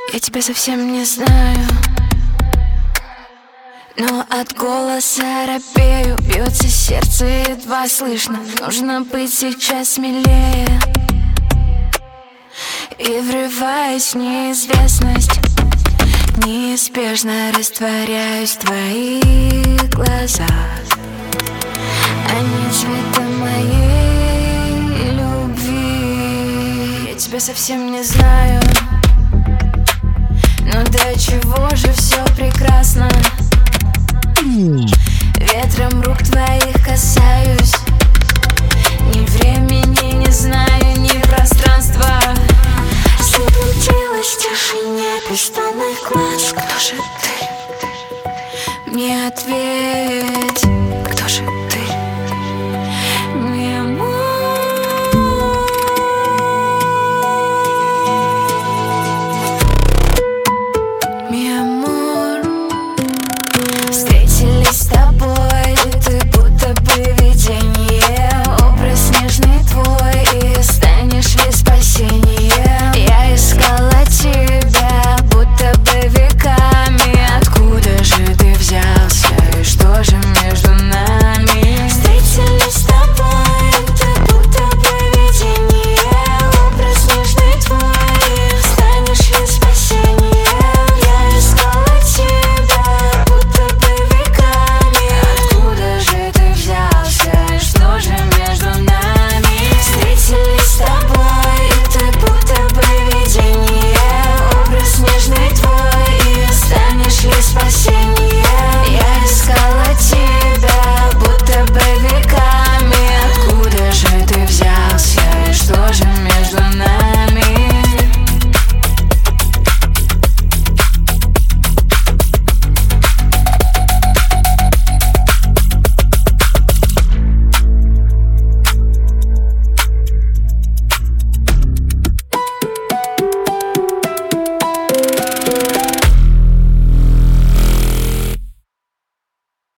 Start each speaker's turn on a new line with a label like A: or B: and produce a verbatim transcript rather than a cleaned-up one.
A: Я тебя совсем не знаю, но от голоса робею. Бьется сердце едва слышно. Нужно быть сейчас смелее. И врываясь в неизвестность, неизбежно растворяюсь в твоих глазах. Они цвета моей любви. Я тебя совсем не знаю, но до чего же все прекрасно. Ветром рук твоих касаюсь, ни времени не знаю.